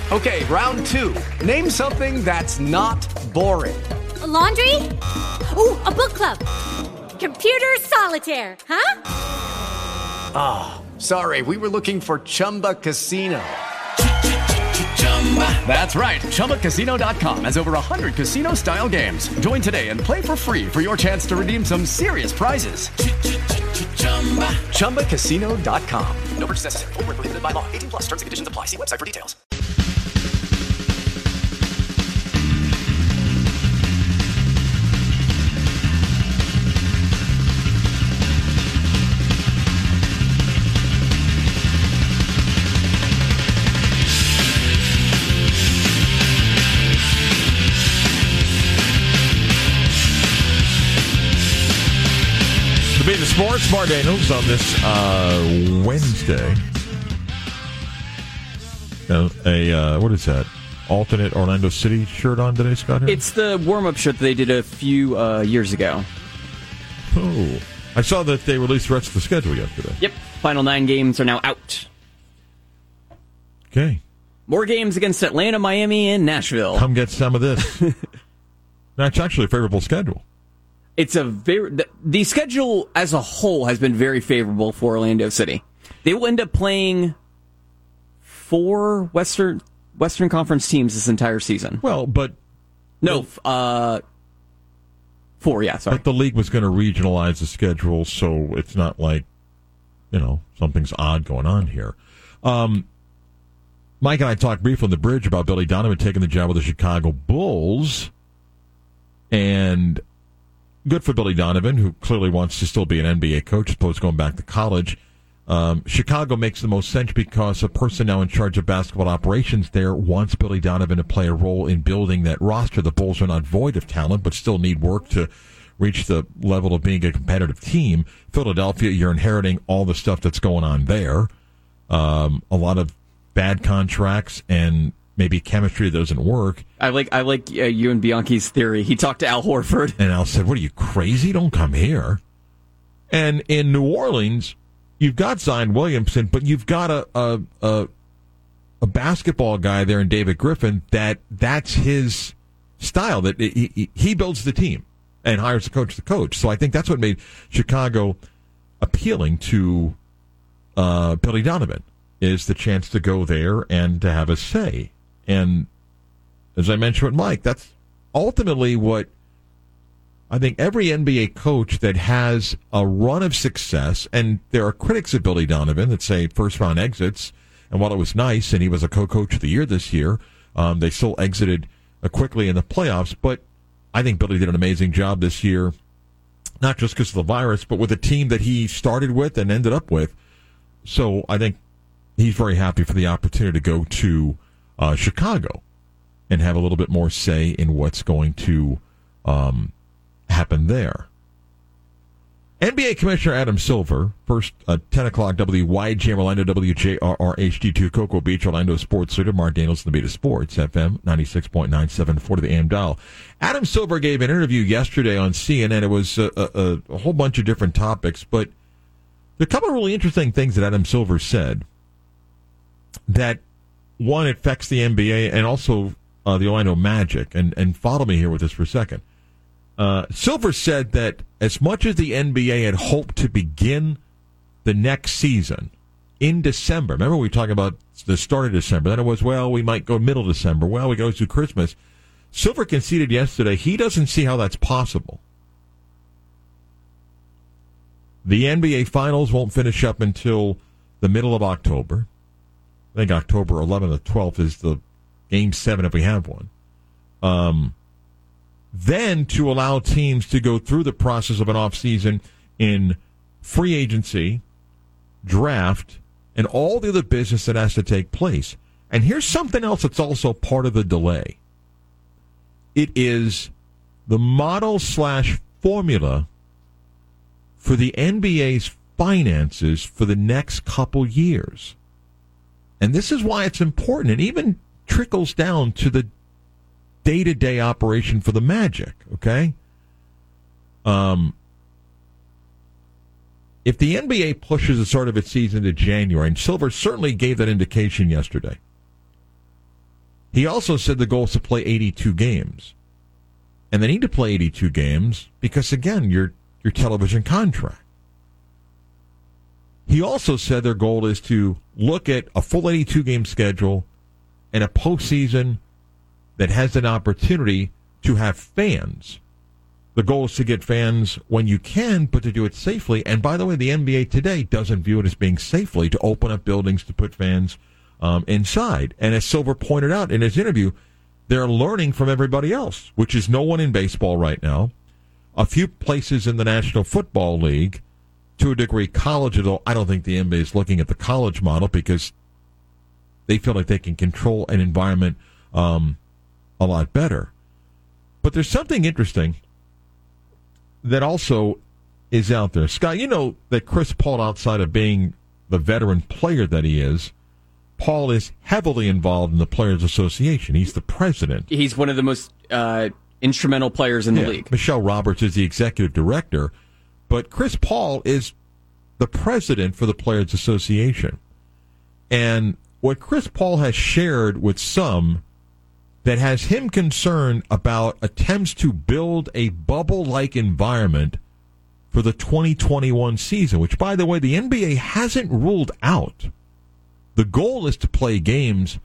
Okay, round 2. Name something that's not boring. A laundry? Ooh, a book club. Computer solitaire, huh? Ah, oh, sorry, we were looking for Chumba Casino. That's right, ChumbaCasino.com has over 100 casino-style games. Join today and play for free for your chance to redeem some serious prizes. ChumbaCasino.com. No purchase necessary. Void where prohibited by law. 18 plus. Terms and conditions apply. See website for details. Be the Sports, Mark Daniels on this Wednesday. What is that? Alternate Orlando City shirt on today, Scott? Here? It's the warm-up shirt that they did a few years ago. Oh, I saw that they released the rest of the schedule yesterday. Yep, final 9 games are now out. Okay. More games against Atlanta, Miami, and Nashville. Come get some of this. That's actually a favorable schedule. It's the schedule as a whole has been very favorable for Orlando City. They will end up playing 4 Western Conference teams this entire season. Well, but 4. Yeah, sorry. But the league was going to regionalize the schedule, so it's not like something's odd going on here. Mike and I talked briefly on the bridge about Billy Donovan taking the job with the Chicago Bulls, and good for Billy Donovan, who clearly wants to still be an NBA coach as opposed to going back to college. Chicago makes the most sense because a person now in charge of basketball operations there wants Billy Donovan to play a role in building that roster. The Bulls are not void of talent, but still need work to reach the level of being a competitive team. Philadelphia, you're inheriting all the stuff that's going on there. A lot of bad contracts and maybe chemistry that doesn't work. I like you and Bianchi's theory. He talked to Al Horford. And Al said, what are you, crazy? Don't come here. And in New Orleans, you've got Zion Williamson, but you've got a basketball guy there in David Griffin that's his style, that he builds the team and hires the coach. So I think that's what made Chicago appealing to Billy Donovan, is the chance to go there and to have a say. And as I mentioned with Mike, that's ultimately what I think every NBA coach that has a run of success, and there are critics of Billy Donovan that say first-round exits, and while it was nice and he was a co-coach of the year this year, they still exited quickly in the playoffs. But I think Billy did an amazing job this year, not just because of the virus, but with a team that he started with and ended up with. So I think he's very happy for the opportunity to go to Chicago and have a little bit more say in what's going to happen there. NBA Commissioner Adam Silver, first 10 o'clock WYGM Orlando, WJRR HD2 Cocoa Beach, Orlando sports leader Mark Daniels in the Beta Sports, FM 96.97, 40 the AM dial. Adam Silver gave an interview yesterday on CNN. It was a whole bunch of different topics, but there are a couple of really interesting things that Adam Silver said that, one, affects the NBA and also the Orlando Magic. And follow me here with this for a second. Silver said that as much as the NBA had hoped to begin the next season in December, remember we were talking about the start of December, then it was, well, we might go middle of December, well, we go through Christmas. Silver conceded yesterday he doesn't see how that's possible. The NBA Finals won't finish up until the middle of October. I think October 11th or 12th is the Game 7 if we have one. Then to allow teams to go through the process of an offseason in free agency, draft, and all the other business that has to take place. And here's something else that's also part of the delay. It is the model/formula for the NBA's finances for the next couple years. And this is why it's important, and even trickles down to the day-to-day operation for the Magic, okay? If the NBA pushes the start of its season to January, and Silver certainly gave that indication yesterday, He also said the goal is to play 82 games. And they need to play 82 games because, again, your television contract. He also said their goal is to look at a full 82-game schedule and a postseason that has an opportunity to have fans. The goal is to get fans when you can, but to do it safely. And by the way, the NBA today doesn't view it as being safely to open up buildings to put fans inside. And as Silver pointed out in his interview, they're learning from everybody else, which is no one in baseball right now. A few places in the National Football League, to a degree college, although I don't think the NBA is looking at the college model because they feel like they can control an environment a lot better. But there's something interesting that also is out there. Scott, you know that Chris Paul, outside of being the veteran player that he is, Paul is heavily involved in the Players Association. He's the president. He's one of the most instrumental players in the league. Michelle Roberts is the executive director, but Chris Paul is the president for the Players Association. And what Chris Paul has shared with some that has him concerned about attempts to build a bubble-like environment for the 2021 season, which, by the way, the NBA hasn't ruled out. The goal is to play games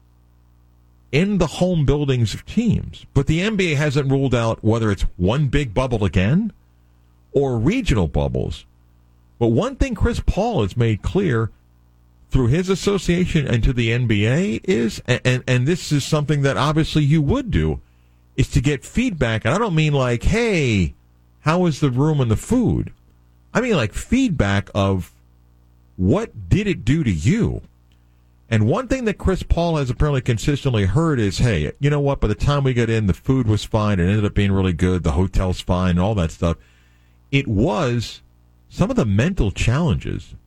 in the home buildings of teams, but the NBA hasn't ruled out whether it's one big bubble again or regional bubbles. But one thing Chris Paul has made clear through his association and to the NBA is, and this is something that obviously you would do, is to get feedback. And I don't mean like, hey, how is the room and the food? I mean like feedback of what did it do to you? And one thing that Chris Paul has apparently consistently heard is, hey, you know what? By the time we got in, the food was fine. It ended up being really good. The hotel's fine and all that stuff. It was some of the mental challenges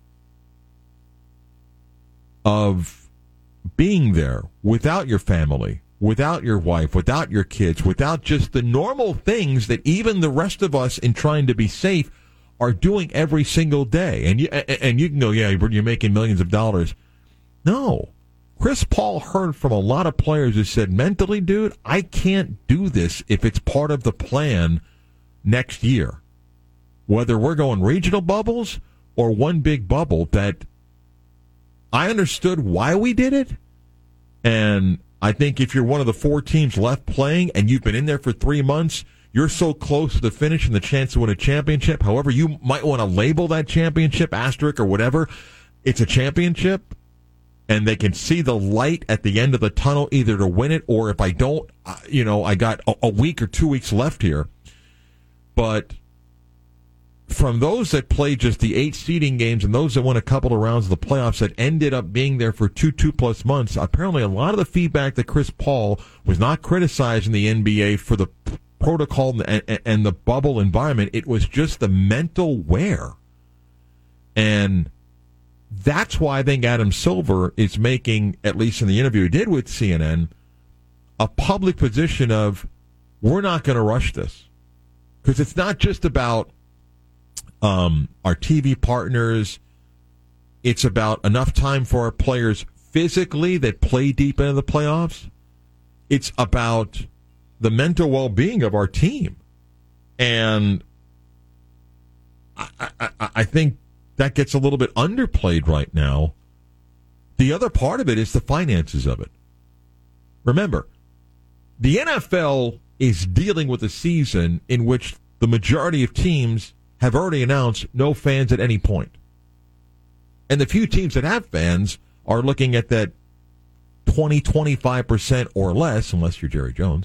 of being there without your family, without your wife, without your kids, without just the normal things that even the rest of us in trying to be safe are doing every single day. And you can go, yeah, you're making millions of dollars. No. Chris Paul heard from a lot of players who said, mentally, dude, I can't do this if it's part of the plan next year. Whether we're going regional bubbles or one big bubble, that I understood why we did it. And I think if you're one of the 4 teams left playing and you've been in there for 3 months, you're so close to the finish and the chance to win a championship. However, you might want to label that championship, asterisk or whatever. It's a championship. And they can see the light at the end of the tunnel, either to win it or if I don't, I got a week or 2 weeks left here. But from those that played just the 8 seeding games and those that won a couple of rounds of the playoffs that ended up being there for 2+ months, apparently a lot of the feedback that Chris Paul was not criticizing the NBA for the protocol and the bubble environment. It was just the mental wear. And that's why I think Adam Silver is making, at least in the interview he did with CNN, a public position of, we're not going to rush this. Because it's not just about our TV partners. It's about enough time for our players physically that play deep into the playoffs. It's about the mental well-being of our team. And I think that gets a little bit underplayed right now. The other part of it is the finances of it. Remember, the NFL is dealing with a season in which the majority of teams have already announced no fans at any point. And the few teams that have fans are looking at that 20-25% or less, unless you're Jerry Jones.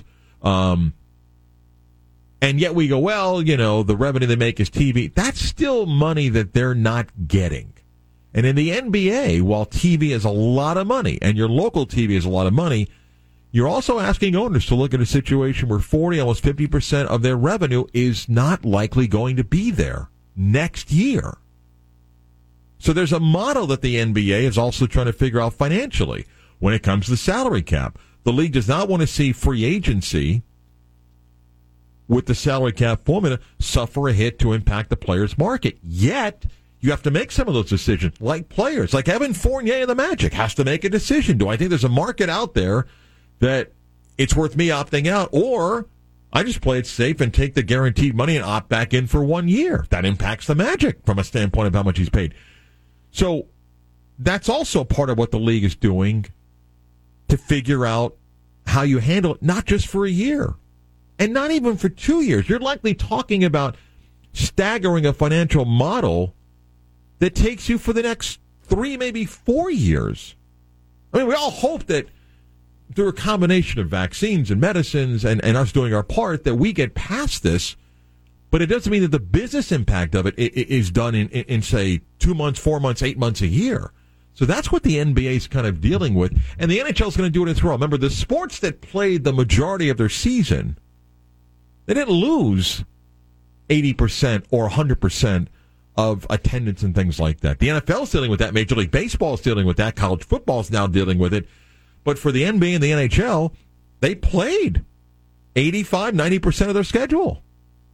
And yet we go, well, the revenue they make is TV. That's still money that they're not getting. And in the NBA, while TV is a lot of money, and your local TV is a lot of money, you're also asking owners to look at a situation where 40, almost 50% of their revenue is not likely going to be there next year. So there's a model that the NBA is also trying to figure out financially when it comes to the salary cap. The league does not want to see free agency with the salary cap formula suffer a hit to impact the players' market. Yet, you have to make some of those decisions, like players, like Evan Fournier of the Magic has to make a decision. Do I think there's a market out there that it's worth me opting out, or I just play it safe and take the guaranteed money and opt back in for 1 year. That impacts the Magic from a standpoint of how much he's paid. So that's also part of what the league is doing to figure out how you handle it, not just for a year and not even for 2 years. You're likely talking about staggering a financial model that takes you for the next 3, maybe 4 years. I mean, we all hope that through a combination of vaccines and medicines and us doing our part that we get past this, but it doesn't mean that the business impact of it is done in say, 2 months, 4 months, 8 months, a year. So that's what the NBA is kind of dealing with. And the NHL is going to do it as well. Remember, the sports that played the majority of their season, they didn't lose 80% or 100% of attendance and things like that. The NFL is dealing with that. Major League Baseball is dealing with that. College football is now dealing with it. But for the NBA and the NHL, they played 85, 90% of their schedule.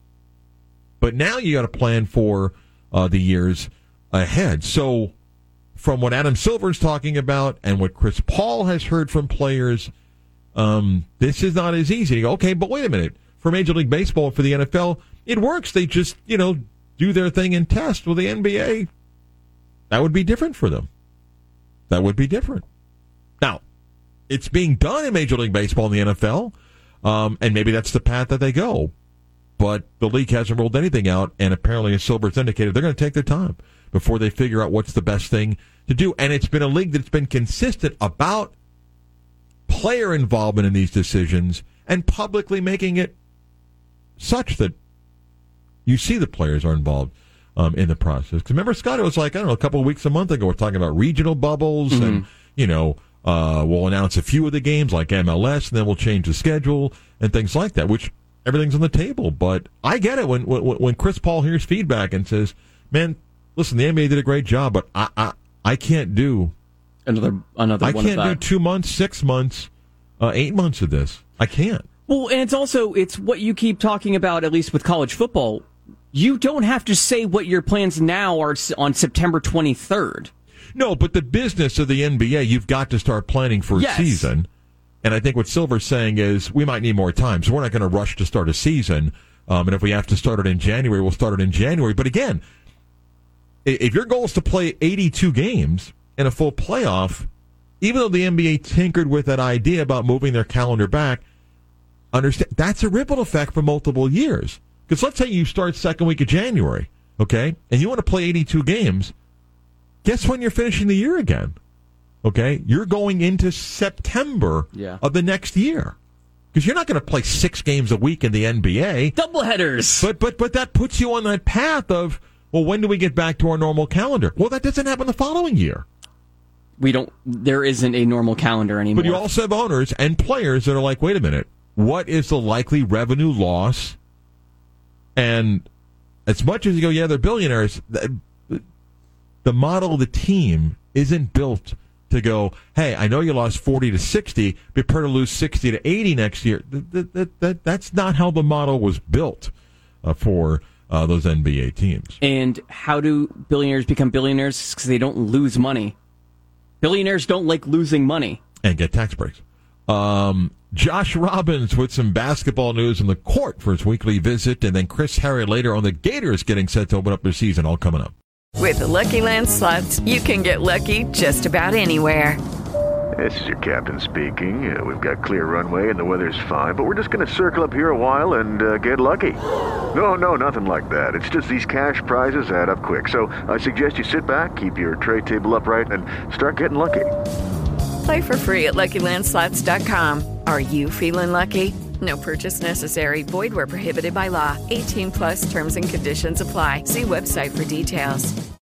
But now you got to plan for the years ahead. So from what Adam Silver is talking about and what Chris Paul has heard from players, this is not as easy. Okay, but wait a minute. For Major League Baseball, for the NFL, it works. They just, do their thing and test. Well, the NBA, that would be different for them. That would be different. Now, it's being done in Major League Baseball and the NFL, and maybe that's the path that they go. But the league hasn't ruled anything out, and apparently, as Silver's indicated, they're going to take their time before they figure out what's the best thing to do. And it's been a league that's been consistent about player involvement in these decisions and publicly making it such that you see the players are involved in the process. Because remember, Scott, it was like, a couple of weeks, a month ago, we're talking about regional bubbles and, we'll announce a few of the games like MLS, and then we'll change the schedule and things like that, which everything's on the table. But I get it when Chris Paul hears feedback and says, man, listen, the NBA did a great job, but I can't do another I one can't of do that. 2 months, 6 months, 8 months of this. I can't. Well, and it's what you keep talking about, at least with college football. You don't have to say what your plans now are on September 23rd. No, but the business of the NBA, you've got to start planning for a season. And I think what Silver's saying is we might need more time, so we're not going to rush to start a season. And if we have to start it in January, we'll start it in January. But again, if your goal is to play 82 games in a full playoff, even though the NBA tinkered with that idea about moving their calendar back, understand that's a ripple effect for multiple years. Because let's say you start second week of January, okay, and you want to play 82 games, guess when you're finishing the year again? Okay, you're going into September of the next year. Because you're not going to play 6 games a week in the NBA. Doubleheaders. But that puts you on that path of, well, when do we get back to our normal calendar? Well, that doesn't happen the following year. There isn't a normal calendar anymore. But you also have owners and players that are like, wait a minute, what is the likely revenue loss? And as much as you go, they're billionaires, the model of the team isn't built to go, hey, I know you lost 40 to 60, be prepared to lose 60 to 80 next year. That's not how the model was built for those NBA teams. And how do billionaires become billionaires? Because they don't lose money. Billionaires don't like losing money. And get tax breaks. Josh Robbins with some basketball news in the court for his weekly visit, and then Chris Harry later on the Gators getting set to open up their season, all coming up. With the Lucky Land Slots, you can get lucky just about anywhere. This is your captain speaking. We've got clear runway and the weather's fine, but we're just going to circle up here a while and get lucky. No, nothing like that. It's just these cash prizes add up quick. So I suggest you sit back, keep your tray table upright, and start getting lucky. Play for free at LuckyLandSlots.com. Are you feeling lucky? No purchase necessary. Void where prohibited by law. 18+ terms and conditions apply. See website for details.